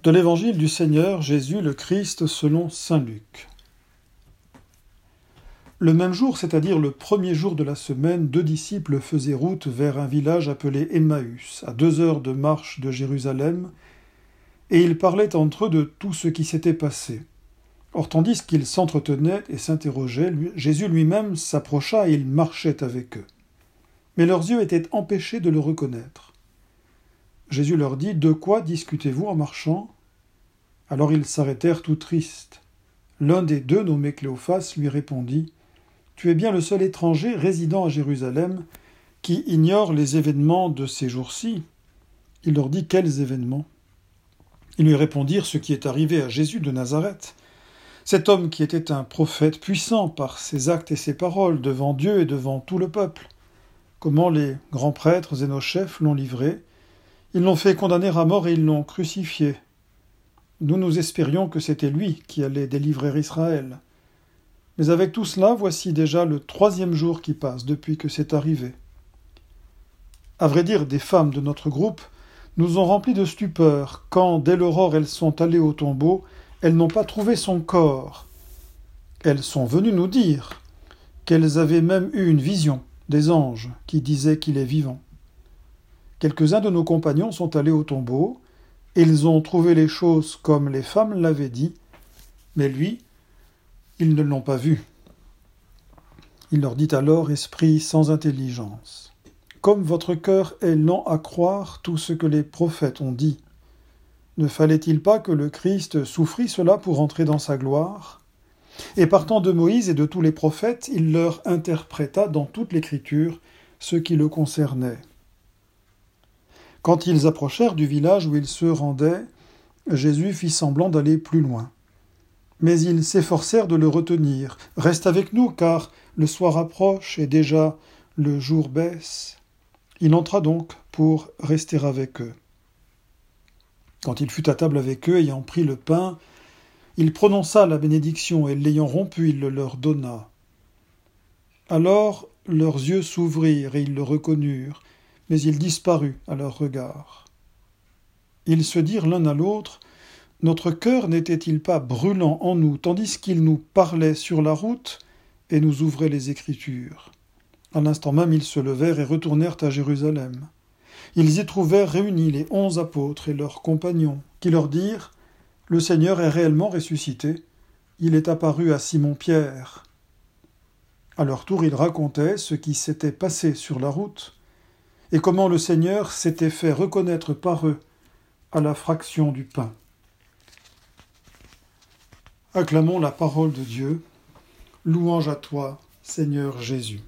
De l'Évangile du Seigneur Jésus le Christ selon saint Luc. Le même jour, c'est-à-dire le premier jour de la semaine, 2 disciples faisaient route vers un village appelé Emmaüs, à 2 heures de marche de Jérusalem, et ils parlaient entre eux de tout ce qui s'était passé. Or, tandis qu'ils s'entretenaient et s'interrogeaient, Jésus lui-même s'approcha et il marchait avec eux. Mais leurs yeux étaient empêchés de le reconnaître. Jésus leur dit « De quoi discutez-vous en marchant ?» Alors ils s'arrêtèrent tout tristes. L'un des deux, nommé Cléophas, lui répondit « Tu es bien le seul étranger résidant à Jérusalem qui ignore les événements de ces jours-ci. » Il leur dit « Quels événements ?» Ils lui répondirent ce qui est arrivé à Jésus de Nazareth. Cet homme qui était un prophète puissant par ses actes et ses paroles devant Dieu et devant tout le peuple. Comment les grands prêtres et nos chefs l'ont livré. Ils l'ont fait condamner à mort et ils l'ont crucifié. Nous espérions que c'était lui qui allait délivrer Israël. Mais avec tout cela, voici déjà le 3e jour qui passe depuis que c'est arrivé. À vrai dire, des femmes de notre groupe nous ont remplis de stupeur quand, dès l'aurore, elles sont allées au tombeau, elles n'ont pas trouvé son corps. Elles sont venues nous dire qu'elles avaient même eu une vision des anges qui disaient qu'il est vivant. Quelques-uns de nos compagnons sont allés au tombeau, et ils ont trouvé les choses comme les femmes l'avaient dit, mais lui, ils ne l'ont pas vu. Il leur dit alors, esprit sans intelligence, comme votre cœur est lent à croire tout ce que les prophètes ont dit, ne fallait-il pas que le Christ souffrit cela pour entrer dans sa gloire ? Et partant de Moïse et de tous les prophètes, il leur interpréta dans toute l'Écriture ce qui le concernait. Quand ils approchèrent du village où ils se rendaient, Jésus fit semblant d'aller plus loin. Mais ils s'efforcèrent de le retenir. « Reste avec nous, car le soir approche et déjà le jour baisse. » Il entra donc pour rester avec eux. Quand il fut à table avec eux, ayant pris le pain, il prononça la bénédiction et l'ayant rompu, il le leur donna. Alors leurs yeux s'ouvrirent et ils le reconnurent, mais il disparut à leur regard. Ils se dirent l'un à l'autre, « Notre cœur n'était-il pas brûlant en nous, tandis qu'il nous parlait sur la route et nous ouvrait les Écritures ?» À l'instant même, ils se levèrent et retournèrent à Jérusalem. Ils y trouvèrent réunis les 11 apôtres et leurs compagnons, qui leur dirent « Le Seigneur est réellement ressuscité, il est apparu à Simon-Pierre. » À leur tour, ils racontaient ce qui s'était passé sur la route, et comment le Seigneur s'était fait reconnaître par eux à la fraction du pain. Acclamons la parole de Dieu. Louange à toi, Seigneur Jésus.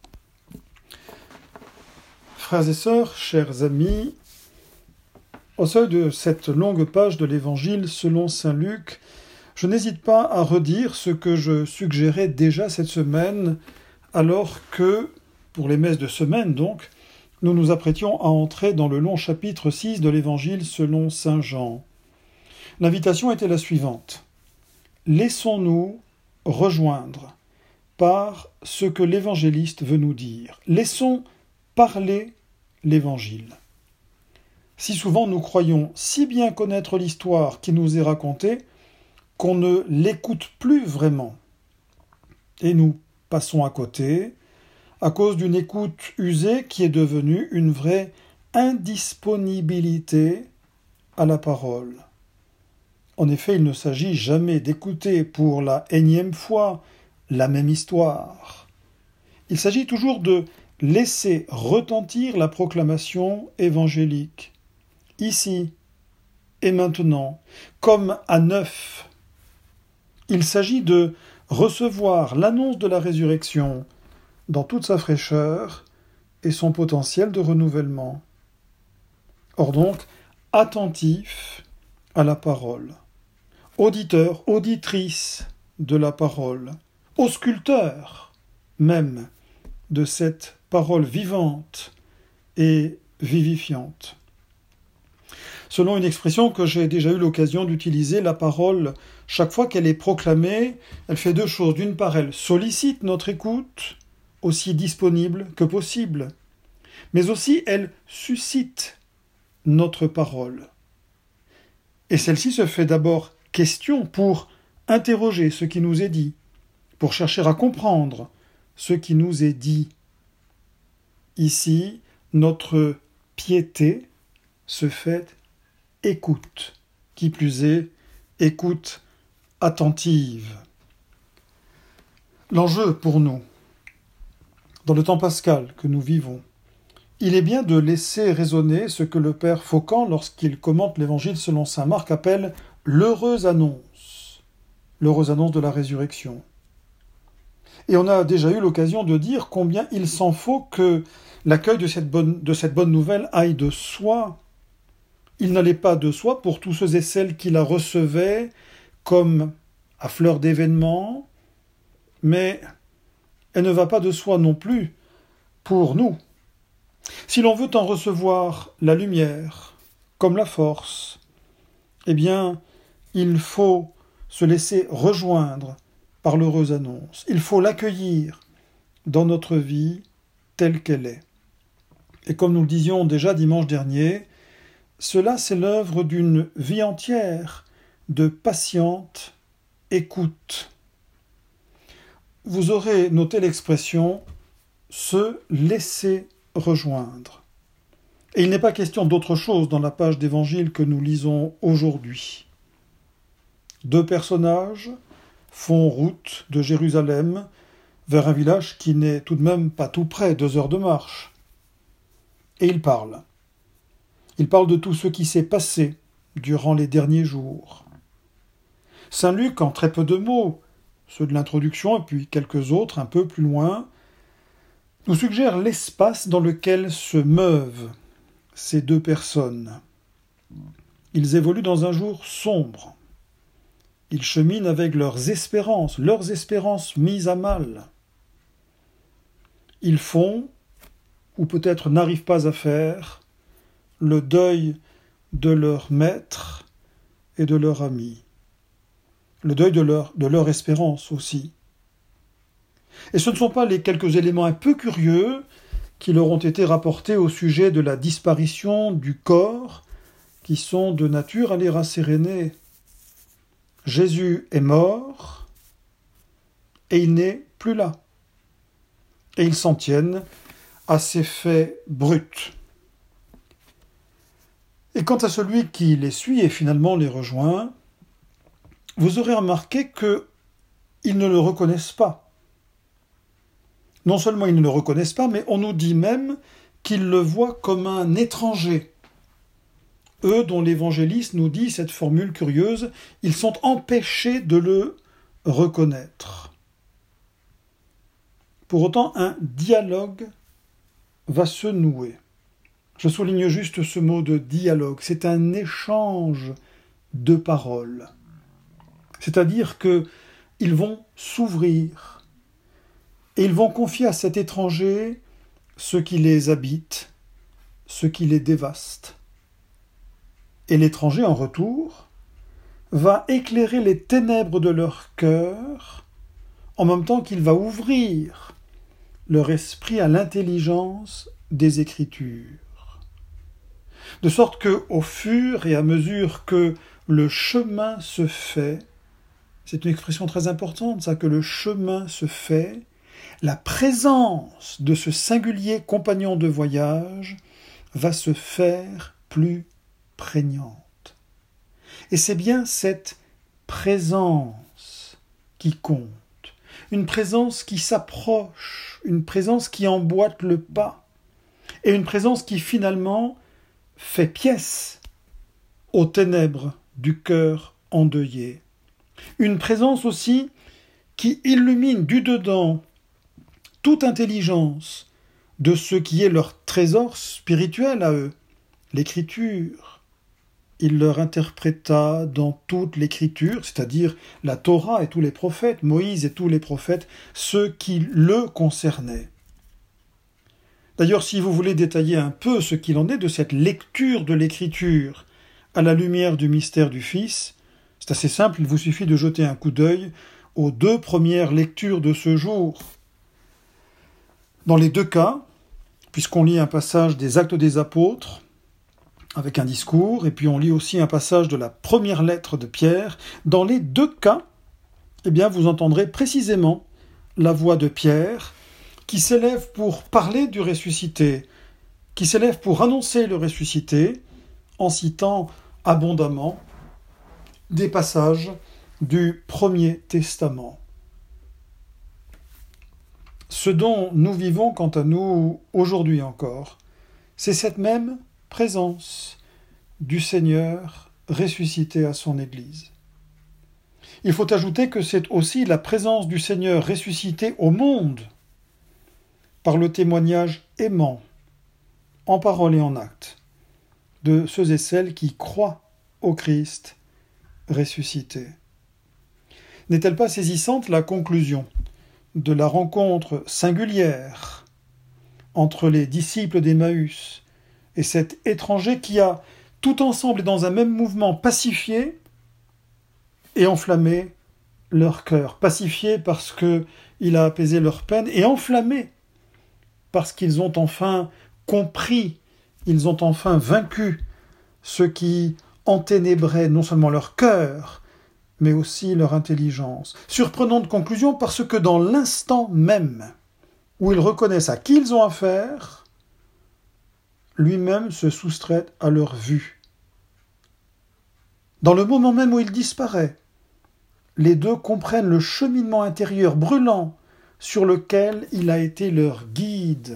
Frères et sœurs, chers amis, au seuil de cette longue page de l'Évangile selon saint Luc, je n'hésite pas à redire ce que je suggérais déjà cette semaine, alors que, pour les messes de semaine donc, nous nous apprêtions à entrer dans le long chapitre 6 de l'Évangile selon saint Jean. L'invitation était la suivante. Laissons-nous rejoindre par ce que l'évangéliste veut nous dire. Laissons parler l'Évangile. Si souvent nous croyons si bien connaître l'histoire qui nous est racontée qu'on ne l'écoute plus vraiment. Et nous passons à côté à cause d'une écoute usée qui est devenue une vraie indisponibilité à la parole. En effet, il ne s'agit jamais d'écouter pour la énième fois la même histoire. Il s'agit toujours de laisser retentir la proclamation évangélique, ici et maintenant, comme à neuf. Il s'agit de recevoir l'annonce de la résurrection dans toute sa fraîcheur et son potentiel de renouvellement. Or donc, attentif à la parole, auditeur, auditrice de la parole, ausculteur même de cette parole vivante et vivifiante. Selon une expression que j'ai déjà eu l'occasion d'utiliser, la parole, chaque fois qu'elle est proclamée, elle fait 2 choses. D'une part, elle sollicite notre écoute, aussi disponible que possible, mais aussi elle suscite notre parole. Et celle-ci se fait d'abord question pour interroger ce qui nous est dit, pour chercher à comprendre ce qui nous est dit. Ici, notre piété se fait écoute, qui plus est, écoute attentive. L'enjeu pour nous, dans le temps pascal que nous vivons, il est bien de laisser résonner ce que le père Faucamp, lorsqu'il commente l'évangile selon saint Marc, appelle l'heureuse annonce de la résurrection. Et on a déjà eu l'occasion de dire combien il s'en faut que l'accueil de cette bonne nouvelle aille de soi. Il n'allait pas de soi pour tous ceux et celles qui la recevaient comme à fleur d'événement, mais elle ne va pas de soi non plus pour nous. Si l'on veut en recevoir la lumière comme la force, eh bien, il faut se laisser rejoindre par l'heureuse annonce. Il faut l'accueillir dans notre vie telle qu'elle est. Et comme nous le disions déjà dimanche dernier, cela c'est l'œuvre d'une vie entière de patiente écoute. Vous aurez noté l'expression « se laisser rejoindre ». Et il n'est pas question d'autre chose dans la page d'évangile que nous lisons aujourd'hui. 2 personnages font route de Jérusalem vers un village qui n'est tout de même pas tout près, 2 heures de marche. Et ils parlent. Ils parlent de tout ce qui s'est passé durant les derniers jours. Saint Luc, en très peu de mots, ceux de l'introduction et puis quelques autres un peu plus loin, nous suggère l'espace dans lequel se meuvent ces 2 personnes. Ils évoluent dans un jour sombre. Ils cheminent avec leurs espérances mises à mal. Ils font, ou peut-être n'arrivent pas à faire, le deuil de leur maître et de leur ami. Le deuil de leur espérance aussi. Et ce ne sont pas les quelques éléments un peu curieux qui leur ont été rapportés au sujet de la disparition du corps qui sont de nature à les rasséréner. Jésus est mort et il n'est plus là. Et ils s'en tiennent à ces faits bruts. Et quant à celui qui les suit et finalement les rejoint, vous aurez remarqué qu'ils ne le reconnaissent pas. Non seulement ils ne le reconnaissent pas, mais on nous dit même qu'ils le voient comme un étranger. Eux dont l'évangéliste nous dit cette formule curieuse, ils sont empêchés de le reconnaître. Pour autant, un dialogue va se nouer. Je souligne juste ce mot de dialogue. C'est un échange de paroles. C'est-à-dire qu'ils vont s'ouvrir et ils vont confier à cet étranger ce qui les habite, ce qui les dévaste. Et l'étranger, en retour, va éclairer les ténèbres de leur cœur en même temps qu'il va ouvrir leur esprit à l'intelligence des Écritures. De sorte que, au fur et à mesure que le chemin se fait, c'est une expression très importante, ça, que le chemin se fait, la présence de ce singulier compagnon de voyage va se faire plus prégnante. Et c'est bien cette présence qui compte, une présence qui s'approche, une présence qui emboîte le pas, et une présence qui finalement fait pièce aux ténèbres du cœur endeuillé. Une présence aussi qui illumine du dedans toute intelligence de ce qui est leur trésor spirituel à eux, l'Écriture. Il leur interpréta dans toute l'Écriture, c'est-à-dire la Torah et tous les prophètes, Moïse et tous les prophètes, ce qui le concernait. D'ailleurs, si vous voulez détailler un peu ce qu'il en est de cette lecture de l'Écriture à la lumière du mystère du Fils, c'est assez simple, il vous suffit de jeter un coup d'œil aux 2 premières lectures de ce jour. Dans les 2 cas, puisqu'on lit un passage des Actes des Apôtres, avec un discours, et puis on lit aussi un passage de la première lettre de Pierre. Dans les deux cas, vous entendrez précisément la voix de Pierre qui s'élève pour parler du ressuscité, qui s'élève pour annoncer le ressuscité, en citant abondamment des passages du Premier Testament. Ce dont nous vivons quant à nous aujourd'hui encore, c'est cette même présence du Seigneur ressuscité à son Église. Il faut ajouter que c'est aussi la présence du Seigneur ressuscité au monde, par le témoignage aimant, en parole et en acte, de ceux et celles qui croient au Christ ressuscité. N'est-elle pas saisissante la conclusion de la rencontre singulière entre les disciples d'Emmaüs et cet étranger qui a, tout ensemble et dans un même mouvement, pacifié et enflammé leur cœur. Pacifié parce qu'il a apaisé leur peine, et enflammé parce qu'ils ont enfin compris, ils ont enfin vaincu ce qui enténébrait non seulement leur cœur, mais aussi leur intelligence. Surprenante conclusion parce que dans l'instant même où ils reconnaissent à qui ils ont affaire, lui-même se soustrait à leur vue. Dans le moment même où il disparaît, les deux comprennent le cheminement intérieur brûlant sur lequel il a été leur guide.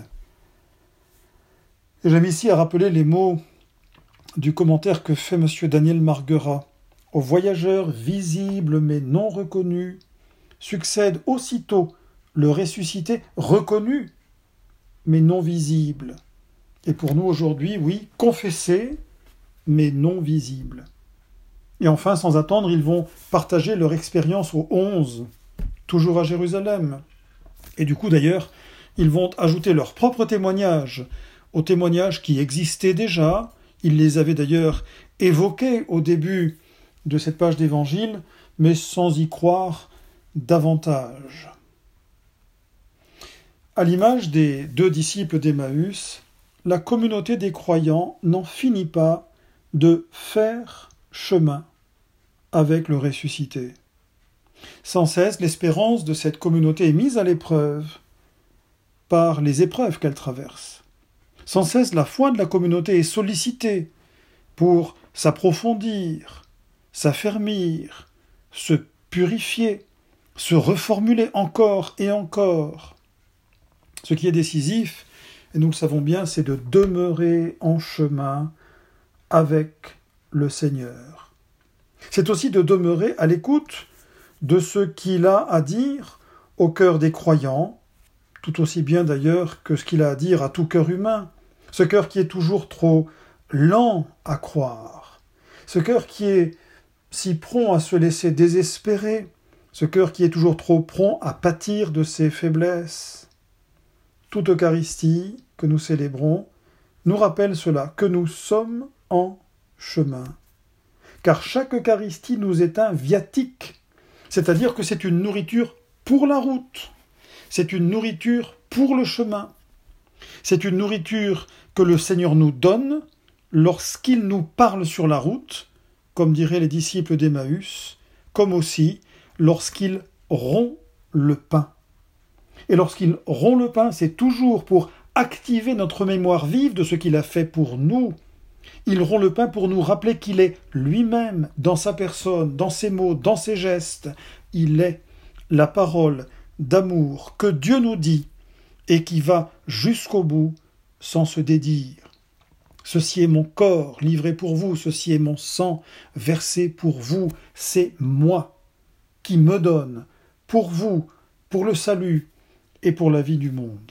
Et j'aime ici à rappeler les mots du commentaire que fait M. Daniel Marguerat. Aux voyageurs visibles mais non reconnus succède aussitôt le ressuscité reconnu mais non visible. Et pour nous aujourd'hui, oui, confessé mais non visible. Et enfin, sans attendre, ils vont partager leur expérience aux 11, toujours à Jérusalem. Et du coup, d'ailleurs, ils vont ajouter leur propre témoignage aux témoignages qui existaient déjà. Ils les avaient d'ailleurs évoqués au début de cette page d'évangile, mais sans y croire davantage. À l'image des deux disciples d'Emmaüs, la communauté des croyants n'en finit pas de faire chemin avec le ressuscité. Sans cesse, l'espérance de cette communauté est mise à l'épreuve par les épreuves qu'elle traverse. Sans cesse, la foi de la communauté est sollicitée pour s'approfondir, s'affermir, se purifier, se reformuler encore et encore. Ce qui est décisif, et nous le savons bien, c'est de demeurer en chemin avec le Seigneur. C'est aussi de demeurer à l'écoute de ce qu'il a à dire au cœur des croyants, tout aussi bien d'ailleurs que ce qu'il a à dire à tout cœur humain, ce cœur qui est toujours trop lent à croire, ce cœur qui est si prompt à se laisser désespérer, ce cœur qui est toujours trop prompt à pâtir de ses faiblesses. Toute Eucharistie que nous célébrons nous rappelle cela, que nous sommes en chemin. Car chaque Eucharistie nous est un viatique, c'est-à-dire que c'est une nourriture pour la route, c'est une nourriture pour le chemin, c'est une nourriture que le Seigneur nous donne lorsqu'il nous parle sur la route, comme diraient les disciples d'Emmaüs, comme aussi lorsqu'il rompt le pain. Et lorsqu'il rompt le pain, c'est toujours pour activer notre mémoire vive de ce qu'il a fait pour nous. Il rompt le pain pour nous rappeler qu'il est lui-même, dans sa personne, dans ses mots, dans ses gestes. Il est la parole d'amour que Dieu nous dit et qui va jusqu'au bout sans se dédire. Ceci est mon corps livré pour vous, ceci est mon sang versé pour vous, c'est moi qui me donne pour vous, pour le salut et pour la vie du monde.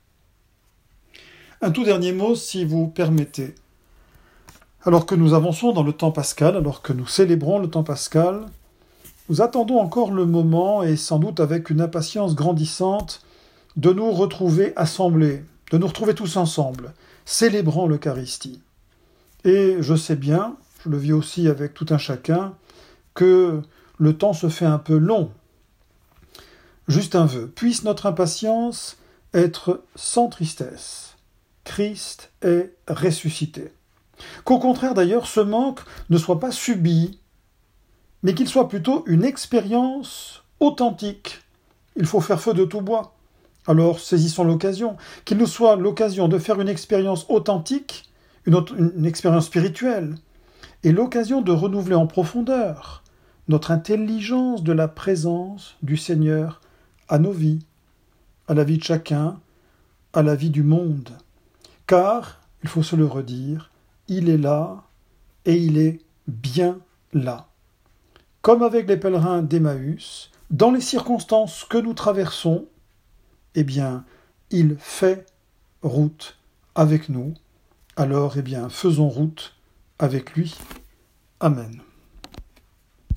Un tout dernier mot, si vous permettez. Alors que nous avançons dans le temps pascal, alors que nous célébrons le temps pascal, nous attendons encore le moment, et sans doute avec une impatience grandissante, de nous retrouver assemblés, de nous retrouver tous ensemble, célébrant l'Eucharistie. Et je sais bien, je le vis aussi avec tout un chacun, que le temps se fait un peu long. Juste un vœu, puisse notre impatience être sans tristesse. Christ est ressuscité. Qu'au contraire d'ailleurs, ce manque ne soit pas subi, mais qu'il soit plutôt une expérience authentique. Il faut faire feu de tout bois. Alors saisissons l'occasion, qu'il nous soit l'occasion de faire une expérience authentique, une expérience spirituelle, et l'occasion de renouveler en profondeur notre intelligence de la présence du Seigneur à nos vies, à la vie de chacun, à la vie du monde. Car, il faut se le redire, il est là et il est bien là. Comme avec les pèlerins d'Emmaüs, dans les circonstances que nous traversons, eh bien, il fait route avec nous. Alors, eh bien, faisons route avec lui. Amen.